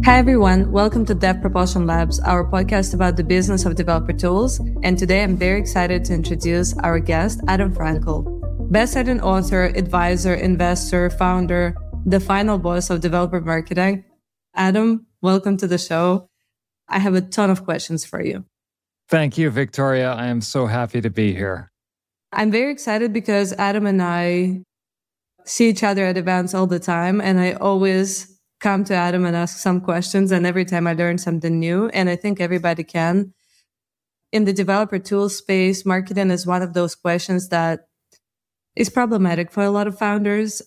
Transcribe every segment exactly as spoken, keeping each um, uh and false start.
Hi everyone, welcome to Dev Propulsion Labs, our podcast about the business of developer tools. And today I'm very excited to introduce our guest, Adam Frankel. Best-selling author, advisor, investor, founder, the final boss of developer marketing. Adam, welcome to the show. I have a ton of questions for you. Thank you, Victoria. I am so happy to be here. I'm very excited because Adam and I see each other at events all the time, and I always come to Adam and ask some questions, and every time I learn something new, and I think everybody can. In the developer tool space, marketing is one of those questions that is problematic for a lot of founders.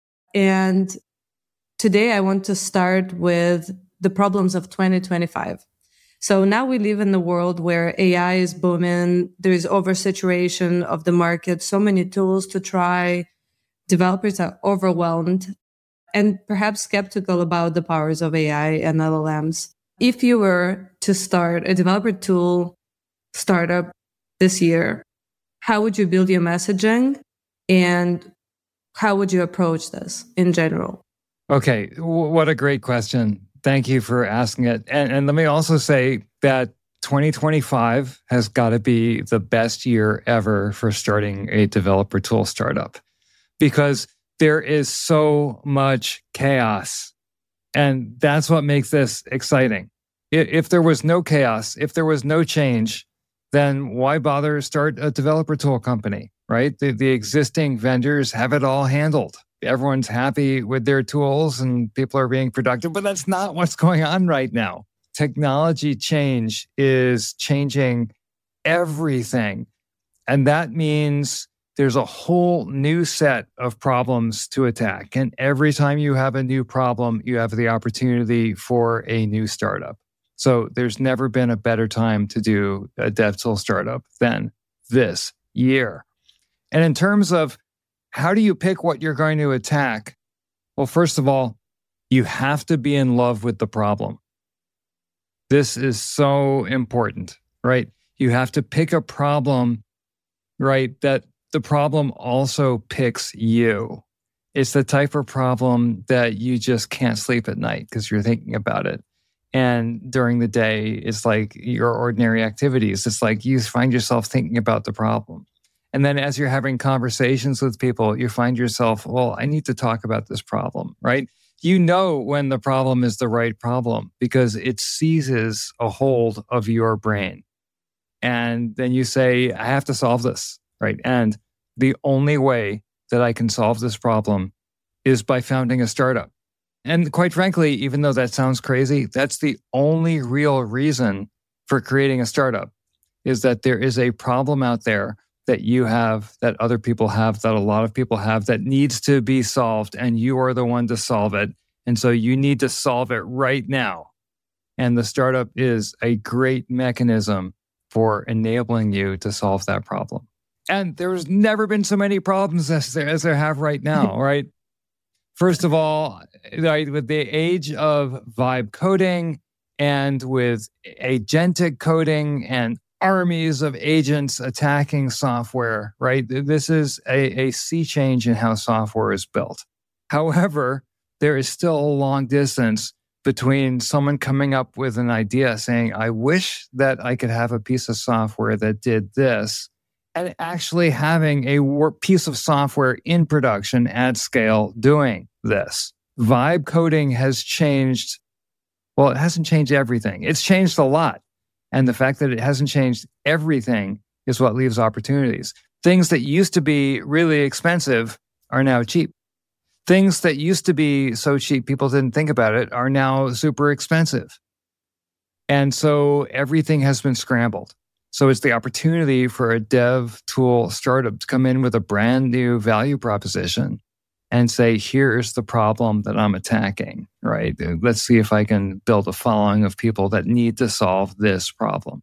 And today I want to start with the problems of twenty twenty-five. So now we live in a world where A I is booming. There is oversaturation of the market, so many tools to try. Developers are overwhelmed and perhaps skeptical about the powers of A I and L L Ms. If you were to start a developer tool startup this year, how would you build your messaging and how would you approach this in general? Okay, w- what a great question. Thank you for asking it. And, and let me also say that twenty twenty-five has got to be the best year ever for starting a developer tool startup because there is so much chaos. And that's what makes this exciting. If there was no chaos, if there was no change, then why bother start a developer tool company, right? The, the existing vendors have it all handled. Everyone's happy with their tools and people are being productive, but that's not what's going on right now. Technology change is changing everything. And that means there's a whole new set of problems to attack. And every time you have a new problem, you have the opportunity for a new startup. So there's never been a better time to do a dev tool startup than this year. And in terms of how do you pick what you're going to attack? Well, first of all, you have to be in love with the problem. This is so important, right? You have to pick a problem, right, that the problem also picks you. It's the type of problem that you just can't sleep at night because you're thinking about it. And during the day, it's like your ordinary activities. It's like you find yourself thinking about the problem. And then as you're having conversations with people, you find yourself, well, I need to talk about this problem, right? You know when the problem is the right problem because it seizes a hold of your brain. And then you say, I have to solve this, right? And the only way that I can solve this problem is by founding a startup. And quite frankly, even though that sounds crazy, that's the only real reason for creating a startup is that there is a problem out there that you have, that other people have, that a lot of people have that needs to be solved and you are the one to solve it. And so you need to solve it right now. And the startup is a great mechanism for enabling you to solve that problem. And there's never been so many problems as there, as there have right now, right? First of all, right, with the age of vibe coding and with agentic coding and armies of agents attacking software, right? This is a, a sea change in how software is built. However, there is still a long distance between someone coming up with an idea saying, I wish that I could have a piece of software that did this, and actually having a work piece of software in production at scale doing this. Vibe coding has changed, well, it hasn't changed everything. It's changed a lot. And the fact that it hasn't changed everything is what leaves opportunities. Things that used to be really expensive are now cheap. Things that used to be so cheap people didn't think about it are now super expensive. And so everything has been scrambled. So it's the opportunity for a dev tool startup to come in with a brand new value proposition and say, here's the problem that I'm attacking, right? Let's see if I can build a following of people that need to solve this problem.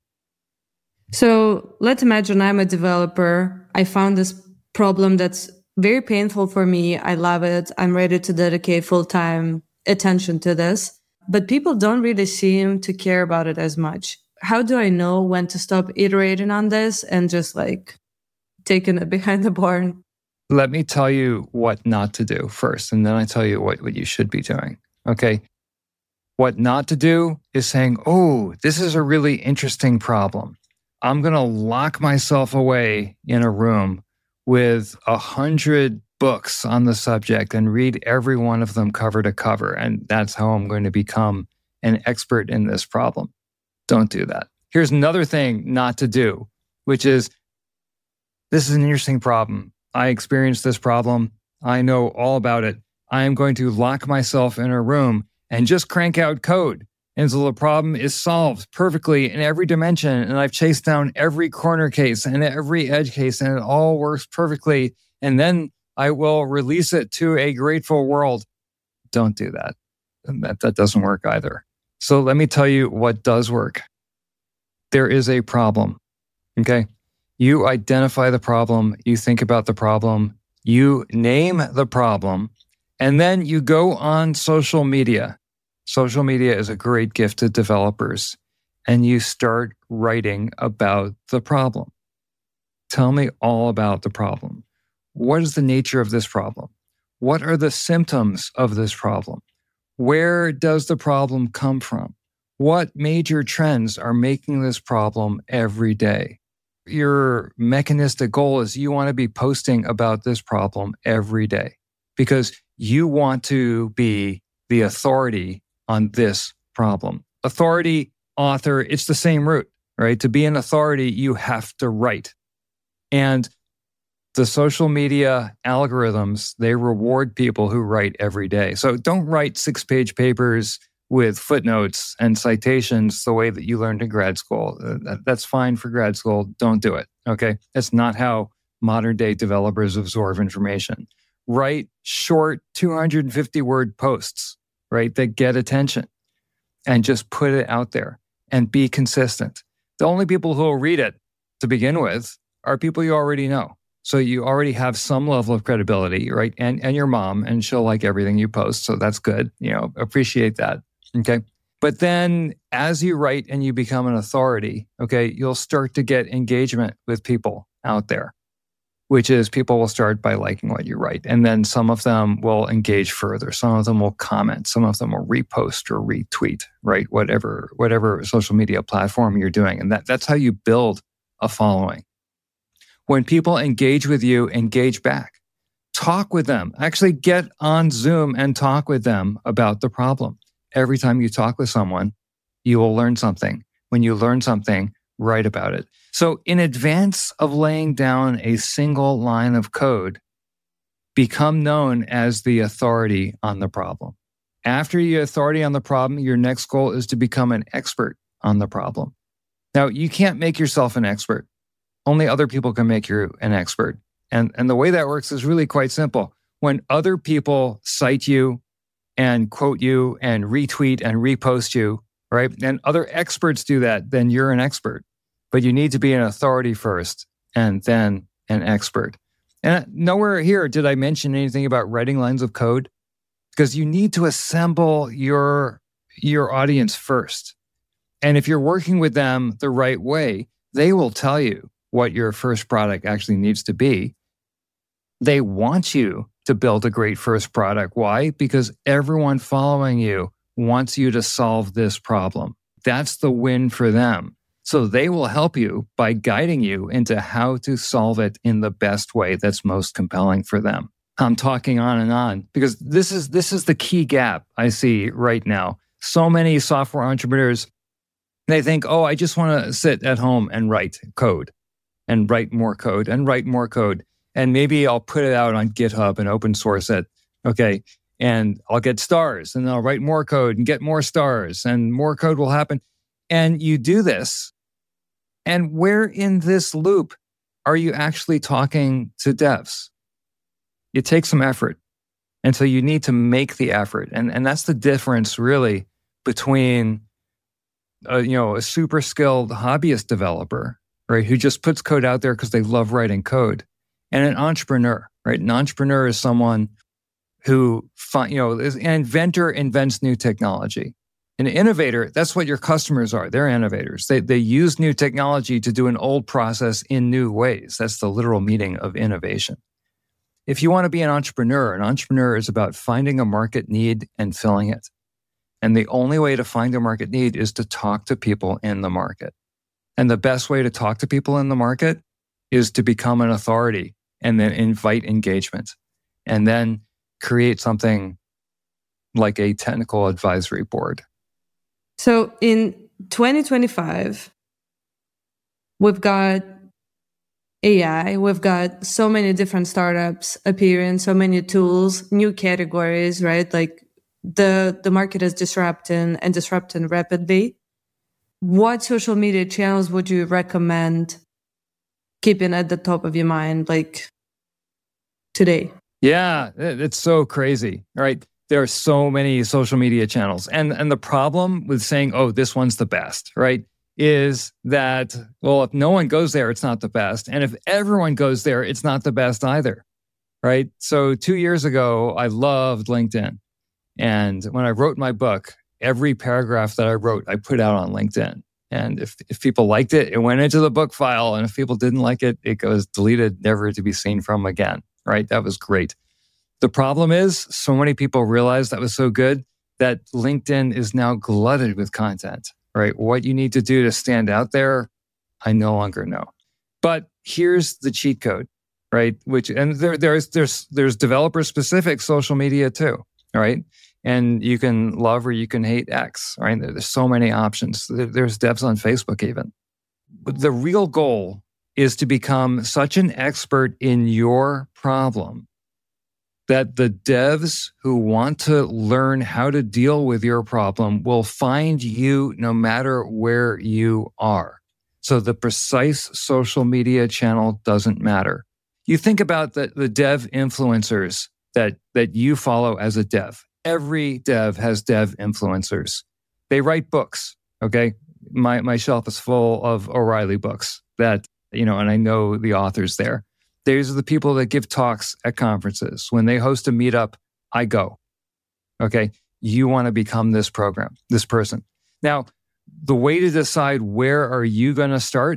So let's imagine I'm a developer. I found this problem that's very painful for me. I love it. I'm ready to dedicate full-time attention to this. But people don't really seem to care about it as much. How do I know when to stop iterating on this and just like taking it behind the barn? Let me tell you what not to do first, and then I tell you what, what you should be doing. Okay. What not to do is saying, oh, this is a really interesting problem. I'm going to lock myself away in a room with a hundred books on the subject and read every one of them cover to cover. And that's how I'm going to become an expert in this problem. Don't do that. Here's another thing not to do, which is, this is an interesting problem. I experienced this problem. I know all about it. I am going to lock myself in a room and just crank out code until the problem is solved perfectly in every dimension. And I've chased down every corner case and every edge case, and it all works perfectly. And then I will release it to a grateful world. Don't do that. That, that doesn't work either. So let me tell you what does work. There is a problem, okay? You identify the problem, you think about the problem, you name the problem, and then you go on social media. Social media is a great gift to developers, and you start writing about the problem. Tell me all about the problem. What is the nature of this problem? What are the symptoms of this problem? Where does the problem come from? What major trends are making this problem every day? Your mechanistic goal is you want to be posting about this problem every day because you want to be the authority on this problem. Authority, author, it's the same root, right? To be an authority, you have to write. And the social media algorithms, they reward people who write every day. So don't write six-page papers with footnotes and citations the way that you learned in grad school. That's fine for grad school. Don't do it, okay? That's not how modern-day developers absorb information. Write short two hundred fifty word posts, right, that get attention, and just put it out there and be consistent. The only people who will read it to begin with are people you already know. So you already have some level of credibility, right? And and your mom, and she'll like everything you post. So that's good. You know, appreciate that. Okay. But then as you write and you become an authority, okay, you'll start to get engagement with people out there, which is people will start by liking what you write. And then some of them will engage further. Some of them will comment. Some of them will repost or retweet, right? Whatever, whatever social media platform you're doing. And that, that's how you build a following. When people engage with you, engage back. Talk with them. Actually get on Zoom and talk with them about the problem. Every time you talk with someone, you will learn something. When you learn something, write about it. So in advance of laying down a single line of code, become known as the authority on the problem. After you're authority on the problem, your next goal is to become an expert on the problem. Now, you can't make yourself an expert. Only other people can make you an expert. And, and the way that works is really quite simple. When other people cite you and quote you and retweet and repost you, right? And other experts do that, then you're an expert. But you need to be an authority first and then an expert. And nowhere here did I mention anything about writing lines of code, because you need to assemble your, your audience first. And if you're working with them the right way, they will tell you what your first product actually needs to be. They want you to build a great first product. Why? Because everyone following you wants you to solve this problem. That's the win for them. So they will help you by guiding you into how to solve it in the best way that's most compelling for them. I'm talking on and on because this is this is the key gap I see right now. So many software entrepreneurs, they think, oh, I just want to sit at home and write code and write more code and write more code. And maybe I'll put it out on GitHub and open source it. Okay. And I'll get stars and I'll write more code and get more stars and more code will happen. And you do this. And where in this loop are you actually talking to devs? It takes some effort. And so you need to make the effort. And, and that's the difference really between a, you know, a super skilled hobbyist developer, right, who just puts code out there because they love writing code, and an entrepreneur, right? An entrepreneur is someone who, you know, is an inventor, invents new technology. An innovator, that's what your customers are. They're innovators. They they use new technology to do an old process in new ways. That's the literal meaning of innovation. If you want to be an entrepreneur, an entrepreneur is about finding a market need and filling it. And the only way to find a market need is to talk to people in the market. And the best way to talk to people in the market is to become an authority and then invite engagement and then create something like a technical advisory board. So in twenty twenty-five, we've got A I, we've got so many different startups appearing, so many tools, new categories, right? Like the, the market is disrupting and disrupting rapidly. What social media channels would you recommend keeping at the top of your mind, like today? Yeah, it's so crazy, right? There are so many social media channels. And, and the problem with saying, oh, this one's the best, right, is that, well, if no one goes there, it's not the best. And if everyone goes there, it's not the best either, right? So two years ago, I loved LinkedIn. And when I wrote my book, every paragraph that I wrote, I put out on LinkedIn. And if, if people liked it, it went into the book file. And if people didn't like it, it goes deleted, never to be seen from again, right? That was great. The problem is so many people realized that was so good that LinkedIn is now glutted with content, right? What you need to do to stand out there, I no longer know. But here's the cheat code, right? Which, and there, there's, there's, there's developer specific social media too, right? And you can love or you can hate X, right? There's so many options. There's devs on Facebook even. But the real goal is to become such an expert in your problem that the devs who want to learn how to deal with your problem will find you no matter where you are. So the precise social media channel doesn't matter. You think about the, the dev influencers that, that you follow as a dev. Every dev has dev influencers. They write books, okay? My my shelf is full of O'Reilly books that, you know, and I know the authors there. These are the people that give talks at conferences. When they host a meetup, I go, okay? You want to become this program, this person. Now, the way to decide where are you going to start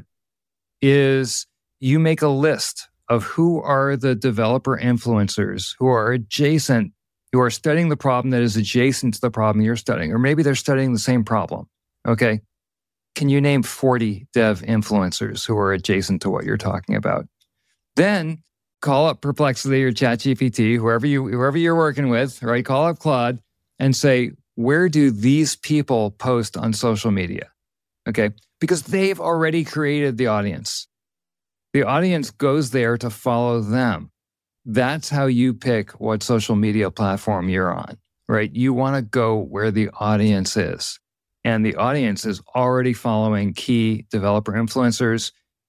is you make a list of who are the developer influencers who are adjacent, who are studying the problem that is adjacent to the problem you're studying, or maybe they're studying the same problem, okay? Can you name forty dev influencers who are adjacent to what you're talking about? Then call up Perplexity or ChatGPT, whoever you whoever you're working with, right? Call up Claude and say, where do these people post on social media? Okay, because they've already created the audience. The audience goes there to follow them. That's how you pick what social media platform you're on, right? You want to go where the audience is. And the audience is already following key developer influencers.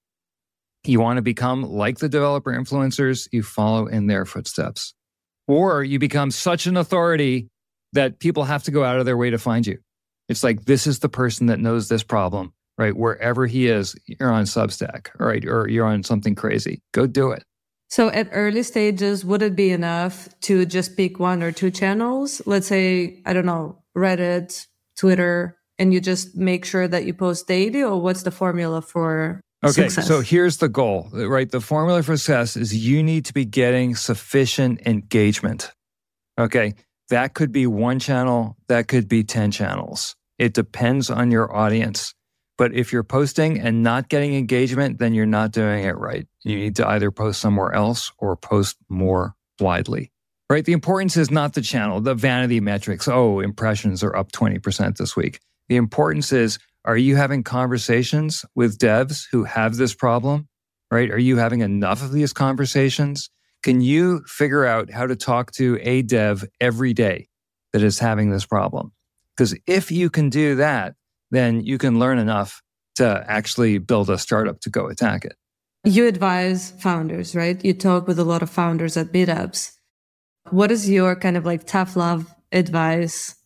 You want to become like the developer influencers, you follow in their footsteps. Or you become such an authority that people have to go out of their way to find you. It's like, this is the person that knows this problem, right? Wherever he is, you're on Substack, right? Or you're on something crazy. Go do it. So at early stages, would it be enough to just pick one or two channels? Let's say, I don't know, Reddit, Twitter, and you just make sure that you post daily, or what's the formula for okay, success? So here's the goal, right? The formula for success is you need to be getting sufficient engagement. Okay, that could be one channel, that could be ten channels. It depends on your audience. But if you're posting and not getting engagement, then you're not doing it right. You need to either post somewhere else or post more widely, right? The importance is not the channel, the vanity metrics. Oh, impressions are up twenty percent this week. The importance is, are you having conversations with devs who have this problem, right? Are you having enough of these conversations? Can you figure out how to talk to a dev every day that is having this problem? Because if you can do that, then you can learn enough to actually build a startup to go attack it. You advise founders, right? You talk with a lot of founders at meetups. What is your kind of like tough love advice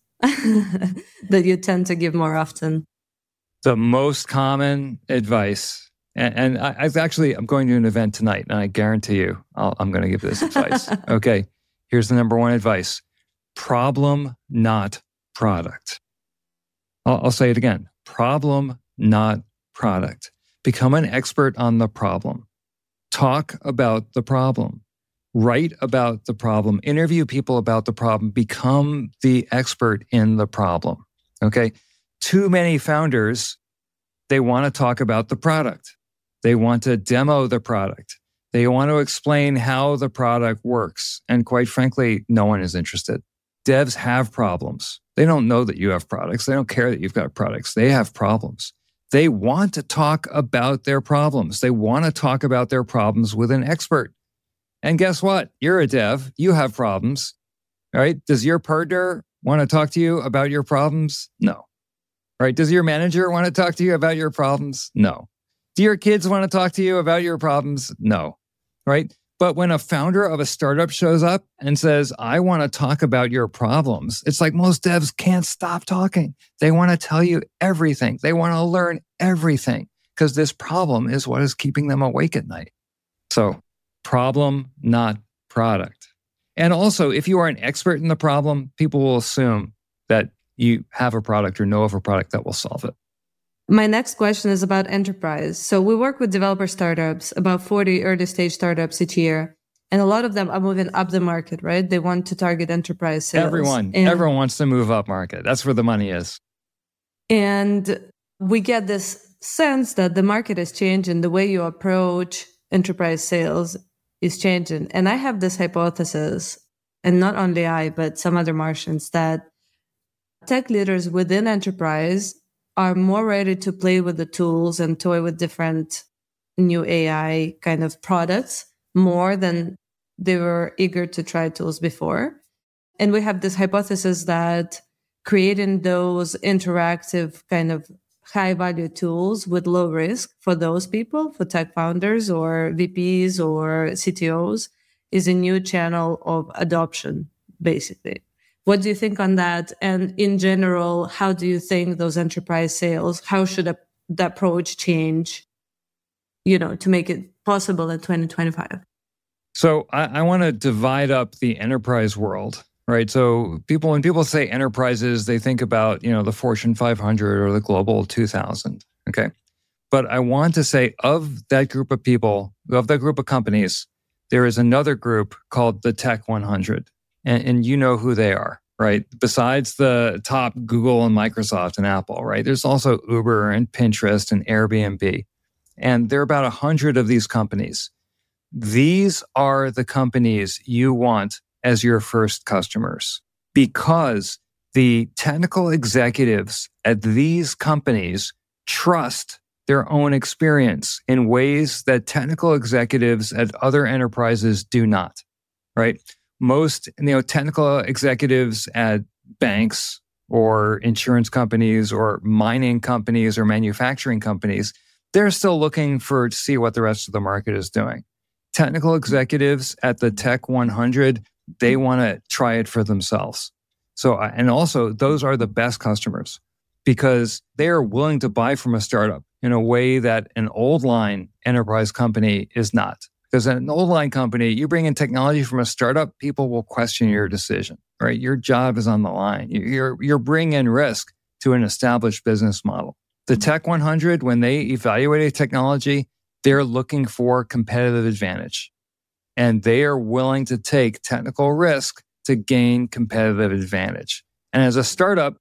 that you tend to give more often? The most common advice, and, and I, I've actually, I'm going to an event tonight, and I guarantee you I'll, I'm going to give this advice. Okay, here's the number one advice. Problem, not product. I'll, I'll say it again. Problem, not product. Become an expert on the problem. Talk about the problem. Write about the problem, interview people about the problem, become the expert in the problem. Okay. Too many founders, they want to talk about the product. They want to demo the product. They want to explain how the product works. And quite frankly, no one is interested. Devs have problems. They don't know that you have products. They don't care that you've got products. They have problems. They want to talk about their problems. They want to talk about their problems with an expert. And guess what? You're a dev. You have problems, right? Does your partner want to talk to you about your problems? No. Right? Does your manager want to talk to you about your problems? No. Do your kids want to talk to you about your problems? No. Right? But when a founder of a startup shows up and says, I want to talk about your problems, it's like most devs can't stop talking. They want to tell you everything. They want to learn everything because this problem is what is keeping them awake at night. So problem, not product. And also, if you are an expert in the problem, people will assume that you have a product or know of a product that will solve it. My next question is about enterprise. So we work with developer startups, about forty early stage startups each year. And a lot of them are moving up the market, right? They want to target enterprise sales. Everyone, and, everyone wants to move up market. That's where the money is. And we get this sense that the market is changing. The way you approach enterprise sales is changing. And I have this hypothesis, and not only I, but some other Martians, that tech leaders within enterprise are more ready to play with the tools and toy with different new A I kind of products more than they were eager to try tools before. And we have this hypothesis that creating those interactive kind of high value tools with low risk for those people, for tech founders or V Ps or C T Os, is a new channel of adoption, basically. What do you think on that? And in general, how do you think those enterprise sales, how should a, the approach change, you know, to make it possible in twenty twenty-five? So I, I want to divide up the enterprise world, right? So people, when people say enterprises, they think about, you know, the Fortune five hundred or the Global two thousand, okay? But I want to say of that group of people, of that group of companies, there is another group called the Tech one hundred. And, and you know who they are, right? Besides the top Google and Microsoft and Apple, right? There's also Uber and Pinterest and Airbnb. And there are about a hundred of these companies. These are the companies you want as your first customers because the technical executives at these companies trust their own experience in ways that technical executives at other enterprises do not, right? Most, you know, technical executives at banks or insurance companies or mining companies or manufacturing companies, they're still looking for to see what the rest of the market is doing. Technical executives at the Tech one hundred, they want to try it for themselves. So, and also those are the best customers because they are willing to buy from a startup in a way that an old line enterprise company is not. Because in an old line company, you bring in technology from a startup, people will question your decision, right? Your job is on the line. You're, you're bringing risk to an established business model. The Tech one hundred, when they evaluate a technology, they're looking for competitive advantage. And they are willing to take technical risk to gain competitive advantage. And as a startup,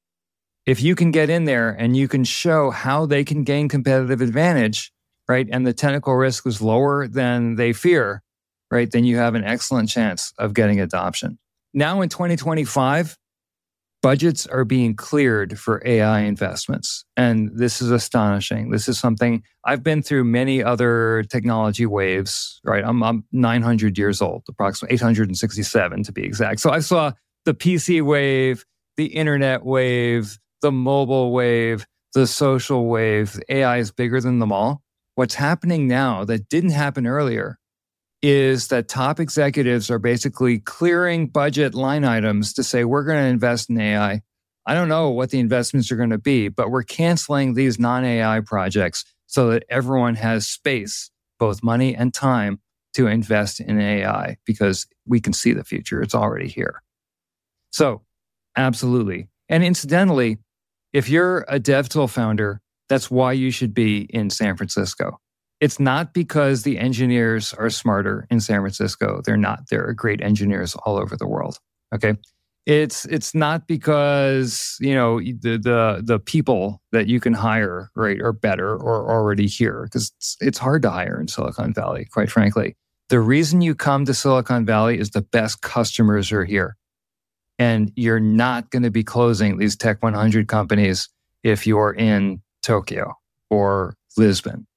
if you can get in there and you can show how they can gain competitive advantage, right, and the technical risk is lower than they fear, right, then you have an excellent chance of getting adoption. Now in twenty twenty-five, budgets are being cleared for A I investments. And this is astonishing. This is something I've been through many other technology waves, right? I'm, I'm nine hundred years old, approximately eight hundred sixty-seven to be exact. So I saw the P C wave, the internet wave, the mobile wave, the social wave. A I is bigger than them all. What's happening now that didn't happen earlier is that top executives are basically clearing budget line items to say, we're going to invest in A I. I don't know what the investments are going to be, but we're canceling these non-A I projects so that everyone has space, both money and time, to invest in A I because we can see the future. It's already here. So, absolutely. And incidentally, if you're a DevTool founder, that's why you should be in San Francisco. It's not because the engineers are smarter in San Francisco. They're not. There are great engineers all over the world. Okay. It's it's not because, you know, the the the people that you can hire, right, are better or already here, because it's, it's hard to hire in Silicon Valley, quite frankly. The reason you come to Silicon Valley is the best customers are here. And you're not going to be closing these Tech one hundred companies if you're in Tokyo or Lisbon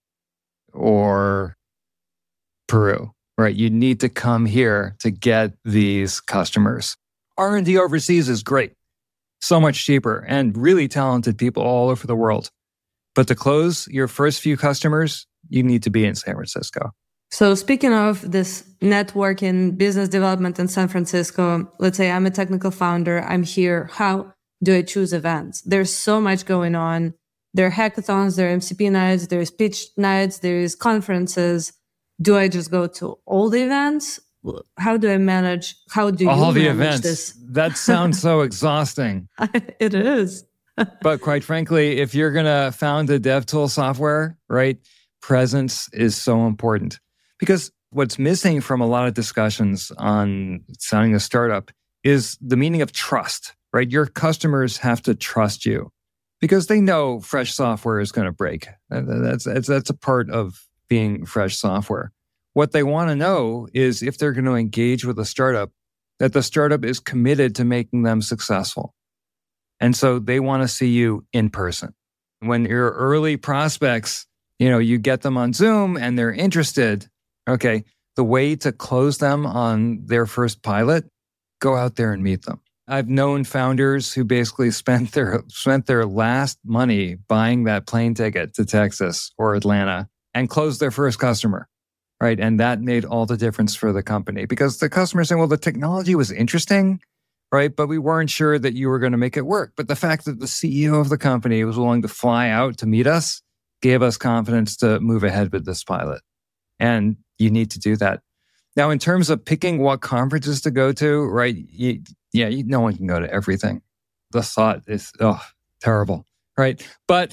or Peru, right? You need to come here to get these customers. R and D overseas is great, so much cheaper, and really talented people all over the world. But to close your first few customers, you need to be in San Francisco. So speaking of this networking, business development in San Francisco, let's say I'm a technical founder, I'm here. How do I choose events? There's so much going on. There are hackathons, there are M C P nights, there's pitch nights, there's conferences. Do I just go to all the events? How do I manage? How do you all the manage events? This? That sounds so exhausting. It is. But quite frankly, if you're going to found a DevTool software, right, presence is so important. Because what's missing from a lot of discussions on sounding a startup is the meaning of trust, right? Your customers have to trust you because they know fresh software is going to break. That's, that's, that's a part of being fresh software. What they want to know is if they're going to engage with a startup, that the startup is committed to making them successful. And so they want to see you in person. When your early prospects, you know, you get them on Zoom and they're interested, okay, the way to close them on their first pilot, go out there and meet them. I've known founders who basically spent their spent their last money buying that plane ticket to Texas or Atlanta and closed their first customer. Right. And that made all the difference for the company because the customer saying, well, the technology was interesting, right? But we weren't sure that you were going to make it work. But the fact that the C E O of the company was willing to fly out to meet us gave us confidence to move ahead with this pilot. And you need to do that. Now, in terms of picking what conferences to go to, right? You, yeah, you, no one can go to everything. The thought is, oh, terrible, right? But,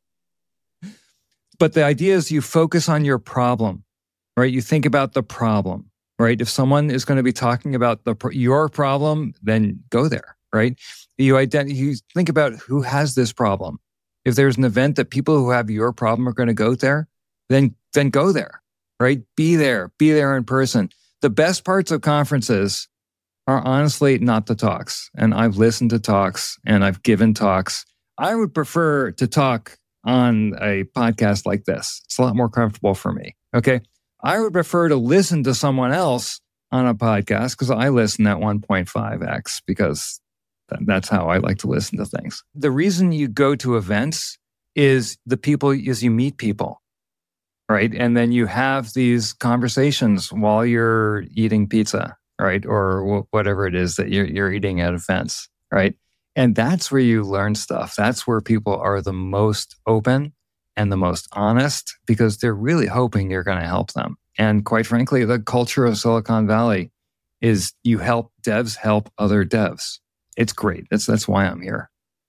but the idea is you focus on your problem. Right? You think about the problem, right? If someone is going to be talking about the your problem, then go there, right? You ident- you think about who has this problem. If there's an event that people who have your problem are going to go there, then then go there, right? Be there, be there in person. The best parts of conferences are honestly not the talks. And I've listened to talks and I've given talks. I would prefer to talk on a podcast like this. It's a lot more comfortable for me, okay? I would prefer to listen to someone else on a podcast because I listen at one point five x because that's how I like to listen to things. The reason you go to events is the people is you meet people, right? And then you have these conversations while you're eating pizza, right? Or whatever it is that you're, you're eating at events, right? And that's where you learn stuff. That's where people are the most open and the most honest because they're really hoping you're going to help them. And quite frankly, the culture of Silicon Valley is you help devs help other devs. It's great. That's that's why I'm here.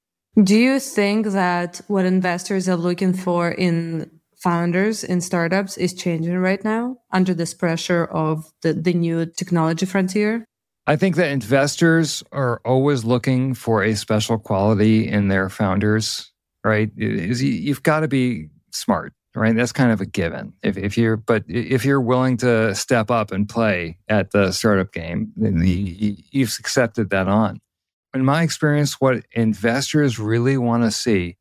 Do you think that what investors are looking for in founders in startups is changing right now under this pressure of the, the new technology frontier? I think that investors are always looking for a special quality in their founders. Right? Is you've got to be smart, right? That's kind of a given. If if you're, but if you're willing to step up and play at the startup game, then you've accepted that on. In my experience, what investors really want to see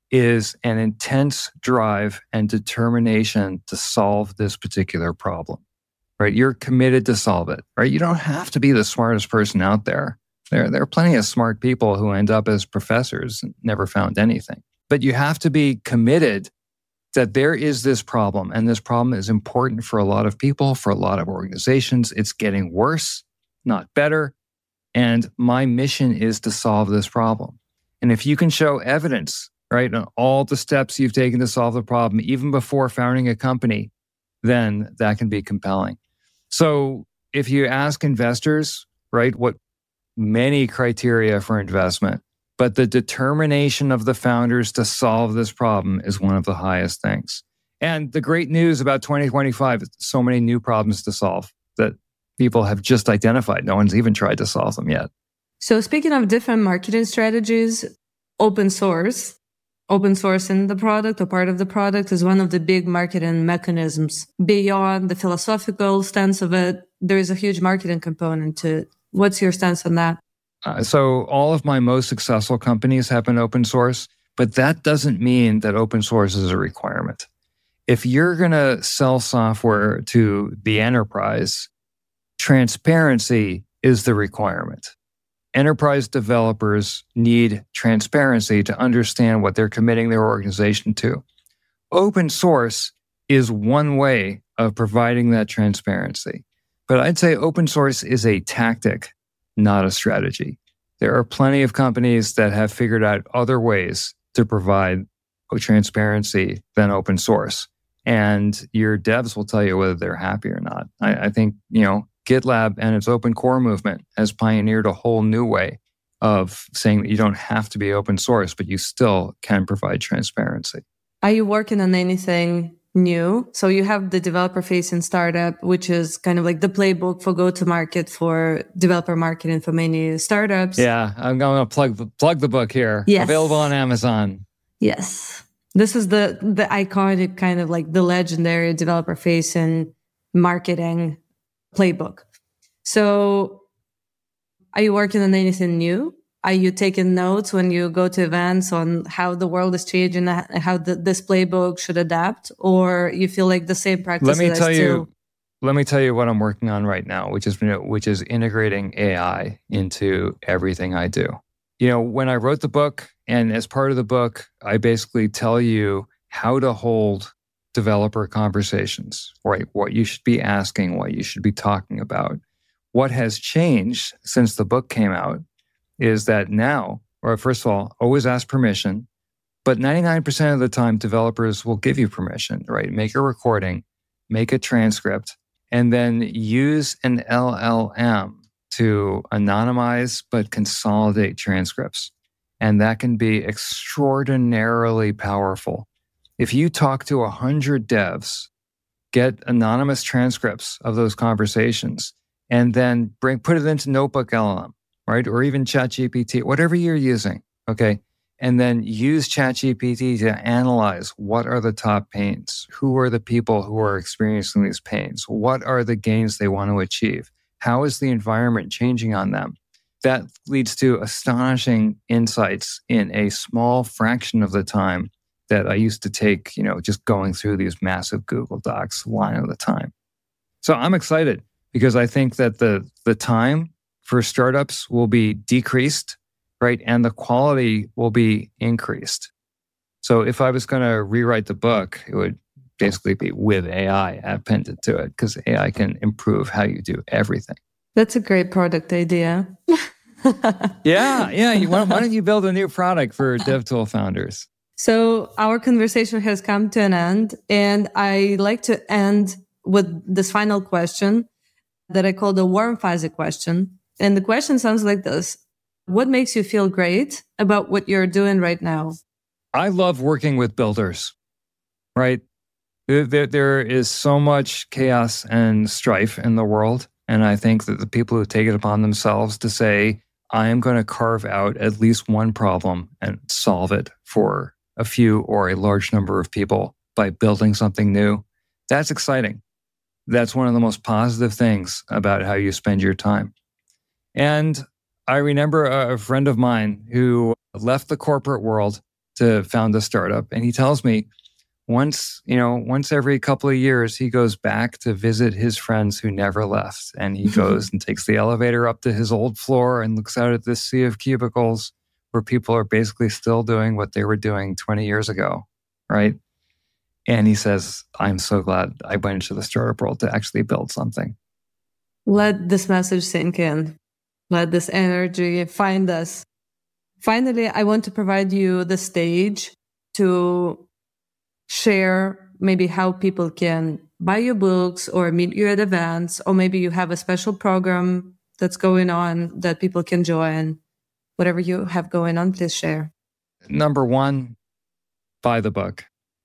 is an intense drive and determination to solve this particular problem, right? You're committed to solve it, right? You don't have to be the smartest person out there. There, there are plenty of smart people who end up as professors and never found anything. But you have to be committed that there is this problem, and this problem is important for a lot of people, for a lot of organizations. It's getting worse, not better. And my mission is to solve this problem. And if you can show evidence, right, on all the steps you've taken to solve the problem, even before founding a company, then that can be compelling. So if you ask investors, right, what many criteria for investment, but the determination of the founders to solve this problem is one of the highest things. And the great news about twenty twenty-five is so many new problems to solve that people have just identified. No one's even tried to solve them yet. So speaking of different marketing strategies, open source, open source in the product or part of the product is one of the big marketing mechanisms. Beyond the philosophical stance of it, there is a huge marketing component to it. What's your stance on that? Uh, so all of my most successful companies have been open source, but that doesn't mean that open source is a requirement. If you're going to sell software to the enterprise, transparency is the requirement. Enterprise developers need transparency to understand what they're committing their organization to. Open source is one way of providing that transparency. But I'd say open source is a tactic, not a strategy. There are plenty of companies that have figured out other ways to provide transparency than open source. And your devs will tell you whether they're happy or not. I, I think, you know, GitLab and its open core movement has pioneered a whole new way of saying that you don't have to be open source, but you still can provide transparency. Are you working on anything new? So you have the developer-facing startup, which is kind of like the playbook for go-to-market for developer marketing for many startups. Yeah, I'm going to plug the, plug the book here. Yes. Available on Amazon. Yes. This is the the iconic kind of like the legendary developer-facing marketing playbook. So are you working on anything new? Are you taking notes when you go to events on how the world is changing, how the, this playbook should adapt, or you feel like the same practices? Let me tell still... you. Let me tell you what I'm working on right now, which is which is integrating A I into everything I do. You know, when I wrote the book, and as part of the book, I basically tell you how to hold developer conversations, right? What you should be asking, what you should be talking about. What has changed since the book came out is that now, or first of all, always ask permission, but ninety-nine percent of the time, developers will give you permission, right? Make a recording, make a transcript, and then use an L L M to anonymize but consolidate transcripts. And that can be extraordinarily powerful. If you talk to one hundred devs, get anonymous transcripts of those conversations, and then bring put it into Notebook L L M, right? Or even ChatGPT, whatever you're using, okay? And then use ChatGPT to analyze what are the top pains? Who are the people who are experiencing these pains? What are the gains they want to achieve? How is the environment changing on them? That leads to astonishing insights in a small fraction of the time that I used to take, you know, just going through these massive Google Docs line at a time. So I'm excited because I think that the the time for startups will be decreased, right? And the quality will be increased. So if I was going to rewrite the book, it would basically be with A I appended to it because A I can improve how you do everything. That's a great product idea. yeah, yeah. You, why, why don't you build a new product for DevTool founders? So our conversation has come to an end, and I like to end with this final question that I call the warm fuzzy question. And the question sounds like this. What makes you feel great about what you're doing right now? I love working with builders, right? There, there, there is so much chaos and strife in the world. And I think that the people who take it upon themselves to say, I am going to carve out at least one problem and solve it for a few or a large number of people by building something new, that's exciting. That's one of the most positive things about how you spend your time. And I remember a friend of mine who left the corporate world to found a startup. And he tells me once, you know, once every couple of years, he goes back to visit his friends who never left. And he goes and takes the elevator up to his old floor and looks out at this sea of cubicles where people are basically still doing what they were doing twenty years ago, right? And he says, I'm so glad I went into the startup world to actually build something. Let this message sink in. Let this energy find us. Finally, I want to provide you the stage to share maybe how people can buy your books or meet you at events, or maybe you have a special program that's going on that people can join. Whatever you have going on, please share. Number one, buy the book.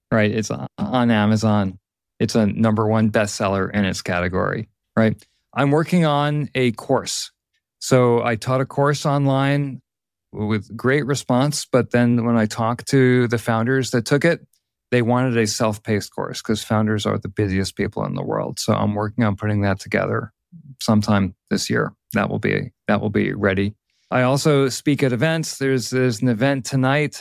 right? It's on Amazon. It's a number one bestseller in its category, right? I'm working on a course. So I taught a course online with great response, but then when I talked to the founders that took it, they wanted a self-paced course because founders are the busiest people in the world. So I'm working on putting that together sometime this year. That will be that will be ready. I also speak at events. There's there's an event tonight,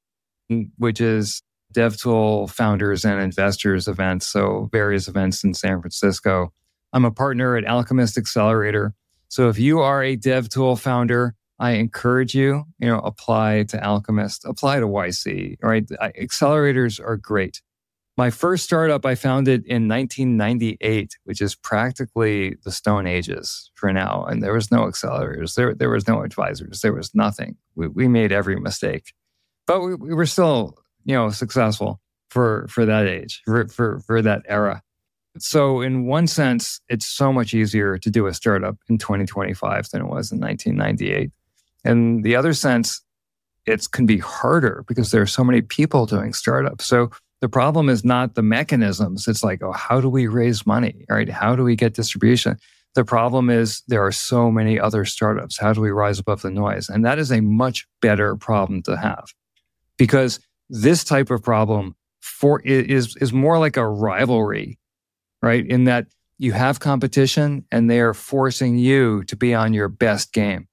which is DevTool founders and investors events. So various events in San Francisco. I'm a partner at Alchemist Accelerator. So if you are a DevTool founder, I encourage you, you know, apply to Alchemist, apply to Y C, right? Accelerators are great. My first startup I founded in nineteen ninety-eight, which is practically the Stone Ages for now. And there was no accelerators. There, there was no advisors. There was nothing. We, we made every mistake. But we, we were still, you know, successful for, for that age, for, for, for that era. So in one sense, it's so much easier to do a startup in twenty twenty-five than it was in nineteen ninety-eight. And the other sense, it can be harder because there are so many people doing startups. So the problem is not the mechanisms. It's like, oh, how do we raise money, right? How do we get distribution? The problem is there are so many other startups. How do we rise above the noise? And that is a much better problem to have because this type of problem for is, is more like a rivalry, right? In that you have competition and they are forcing you to be on your best game.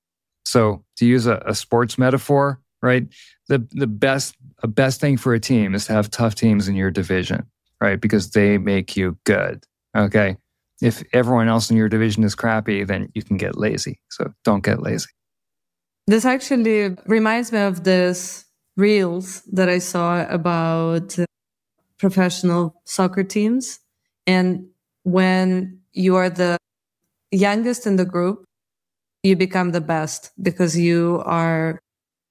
So to use a, a sports metaphor, right? The the best a best thing for a team is to have tough teams in your division, right? Because they make you good. Okay. If everyone else in your division is crappy, then you can get lazy. So don't get lazy. This actually reminds me of this reels that I saw about professional soccer teams. And when you are the youngest in the group, you become the best because you are,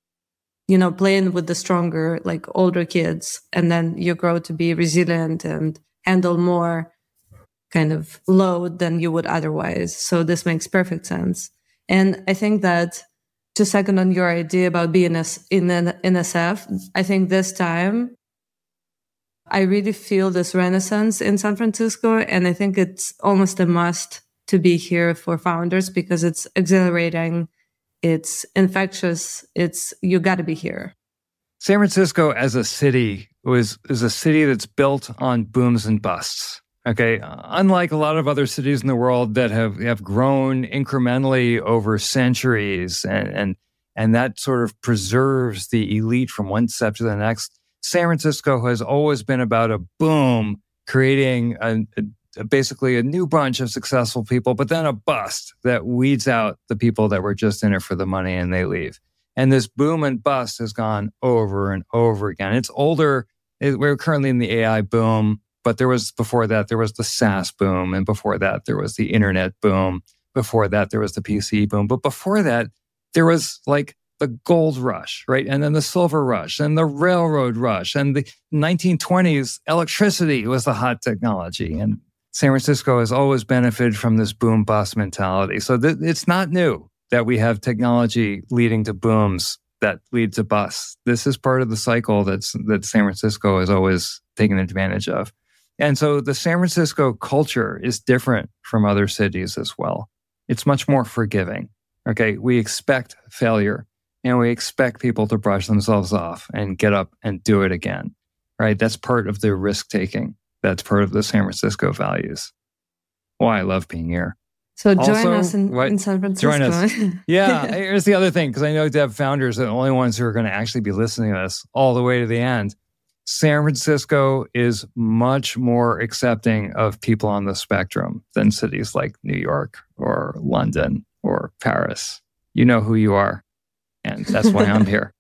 you know, playing with the stronger, like older kids. And then you grow to be resilient and handle more kind of load than you would otherwise. So this makes perfect sense. And I think that to second on your idea about being in an N S F, I think this time I really feel this renaissance in San Francisco. And I think it's almost a must to be here for founders because it's exhilarating, it's infectious, it's, you got to be here. San Francisco as a city was is a city that's built on booms and busts. Okay, unlike a lot of other cities in the world that have, have grown incrementally over centuries, and, and and that sort of preserves the elite from one step to the next, San Francisco has always been about a boom, creating a, a, basically a new bunch of successful people, but then a bust that weeds out the people that were just in it for the money and they leave. And this boom and bust has gone over and over again. It's older. It, we're currently in the A I boom. But there was, before that, there was the SaaS boom. And before that, there was the internet boom. Before that, there was the P C boom. But before that, there was like the gold rush, right? And then the silver rush and the railroad rush. And the nineteen twenties, electricity was the hot technology. And San Francisco has always benefited from this boom bust mentality. So th- it's not new that we have technology leading to booms that lead to busts. This is part of the cycle that's that San Francisco has always taken advantage of. And so the San Francisco culture is different from other cities as well. It's much more forgiving. Okay, we expect failure and we expect people to brush themselves off and get up and do it again, right? That's part of the risk taking. That's part of the San Francisco values. Well, I love being here. So join also, us in, what, in San Francisco. Join us. Yeah, here's the other thing, because I know Dev founders are the only ones who are going to actually be listening to this all the way to the end. San Francisco is much more accepting of people on the spectrum than cities like New York or London or Paris. You know who you are, and that's why I'm here.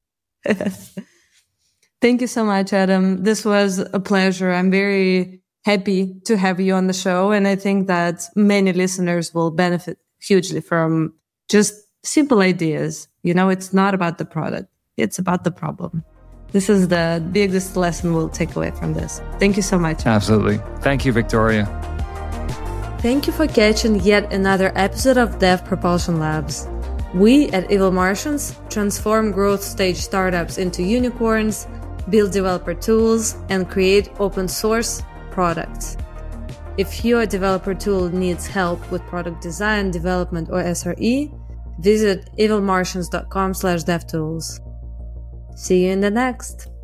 Thank you so much, Adam. This was a pleasure. I'm very happy to have you on the show, and I think that many listeners will benefit hugely from just simple ideas. You know, it's not about the product. It's about the problem. This is the biggest lesson we'll take away from this. Thank you so much. Absolutely. Thank you, Victoria. Thank you for catching yet another episode of Dev Propulsion Labs. We at Evil Martians transform growth stage startups into unicorns, build developer tools, and create open source products. If your developer tool needs help with product design, development, or S R E, visit evilmartians dot com slash devtools. See you in the next.